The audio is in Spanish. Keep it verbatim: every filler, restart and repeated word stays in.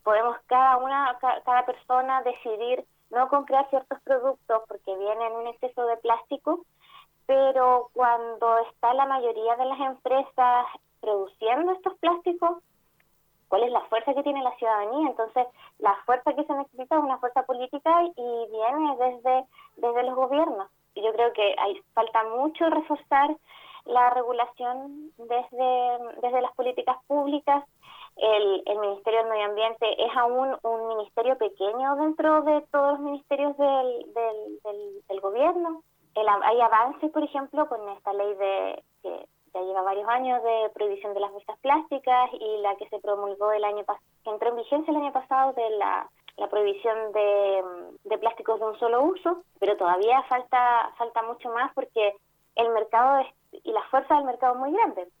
podemos cada una, ca- cada persona decidir no comprar ciertos productos porque vienen un exceso de plástico, pero cuando está la mayoría de las empresas produciendo estos plásticos, ¿cuál es la fuerza que tiene la ciudadanía? Entonces, la fuerza que se necesita es una fuerza política y viene desde, desde los gobiernos. Y yo creo que hay falta mucho reforzar la regulación desde, desde las políticas públicas. El, el Ministerio del Medio Ambiente es aún un ministerio pequeño dentro de todos los ministerios del, del, del, del gobierno. El, hay avances, por ejemplo, con esta ley de que ya lleva varios años de prohibición de las bolsas plásticas y la que se promulgó el año pasado, que entró en vigencia el año pasado, de la, la prohibición de, de plásticos de un solo uso, pero todavía falta falta mucho más porque el mercado es, y la fuerza del mercado es muy grande.